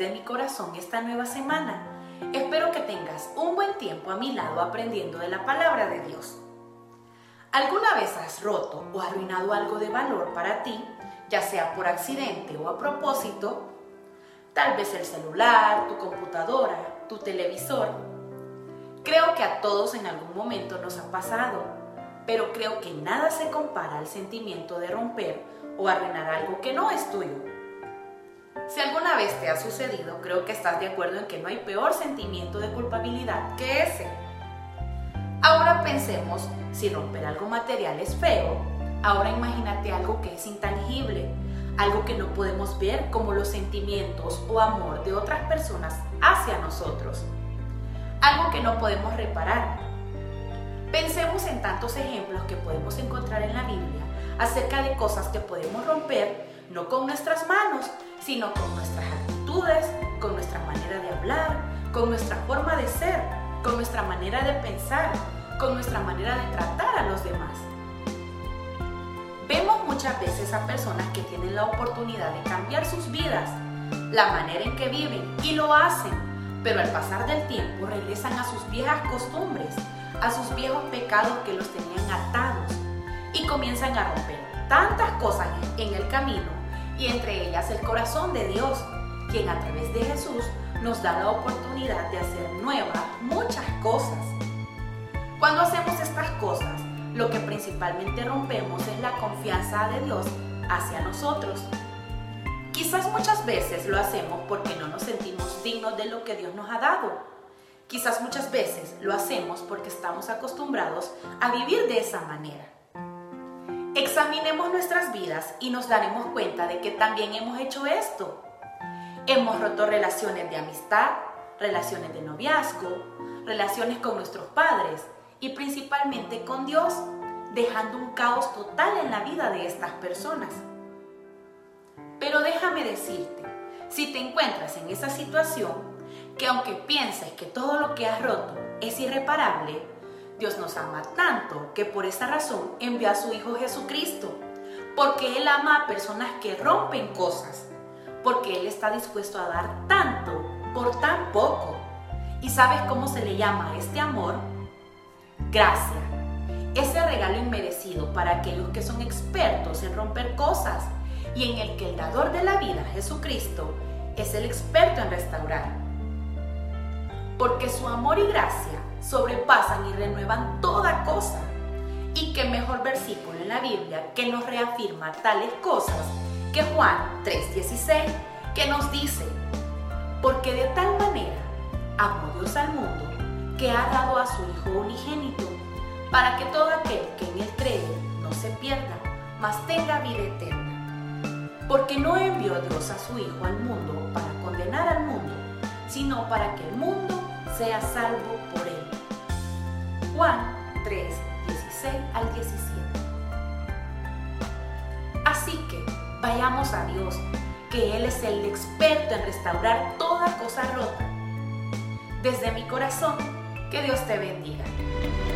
de mi corazón esta nueva semana. Espero que tengas un buen tiempo a mi lado aprendiendo de la palabra de Dios. ¿Alguna vez has roto o arruinado algo de valor para ti, ya sea por accidente o a propósito? Tal vez el celular, tu computadora, tu televisor. Creo que a todos en algún momento nos ha pasado, pero creo que nada se compara al sentimiento de romper o arruinar algo que no es tuyo. Si alguna vez te ha sucedido, creo que estás de acuerdo en que no hay peor sentimiento de culpabilidad que ese. Ahora pensemos, si romper algo material es feo, ahora imagínate algo que es intangible, algo que no podemos ver, como los sentimientos o amor de otras personas hacia nosotros. Algo que no podemos reparar. Pensemos en tantos ejemplos que podemos encontrar en la Biblia acerca de cosas que podemos romper, no con nuestras manos, sino con nuestras actitudes, con nuestra manera de hablar, con nuestra forma de ser, con nuestra manera de pensar, con nuestra manera de tratar a los demás. Vemos muchas veces a personas que tienen la oportunidad de cambiar sus vidas, la manera en que viven, y lo hacen, pero al pasar del tiempo regresan a sus viejas costumbres, a sus viejos pecados que los tenían atados, y comienzan a romper tantas cosas en el camino, y entre ellas el corazón de Dios, quien a través de Jesús nos da la oportunidad de hacer nuevas muchas cosas. Cuando hacemos estas cosas, lo que principalmente rompemos es la confianza de Dios hacia nosotros. Quizás muchas veces lo hacemos porque no nos sentimos dignos de lo que Dios nos ha dado. Quizás muchas veces lo hacemos porque estamos acostumbrados a vivir de esa manera. Examinemos nuestras vidas y nos daremos cuenta de que también hemos hecho esto. Hemos roto relaciones de amistad, relaciones de noviazgo, relaciones con nuestros padres y principalmente con Dios, dejando un caos total en la vida de estas personas. Pero déjame decirte, si te encuentras en esa situación, que aunque pienses que todo lo que has roto es irreparable, Dios nos ama tanto que por esa razón envió a su Hijo Jesucristo, porque Él ama a personas que rompen cosas, porque Él está dispuesto a dar tanto por tan poco. ¿Y sabes cómo se le llama a este amor? Gracia, ese regalo inmerecido para aquellos que son expertos en romper cosas y en el que el dador de la vida, Jesucristo, es el experto en restaurar. Porque su amor y gracia sobrepasan y renuevan toda cosa. Y qué mejor versículo en la Biblia que nos reafirma tales cosas que Juan 3:16, que nos dice: porque de tal manera amó Dios al mundo, que ha dado a su Hijo unigénito, para que todo aquel que en Él cree no se pierda, mas tenga vida eterna. Porque no envió Dios a su Hijo al mundo para condenar al mundo, sino para que el mundo sea salvo por Él. Juan 3:16 al 17. Así que vayamos a Dios, que Él es el experto en restaurar toda cosa rota. Desde mi corazón, que Dios te bendiga.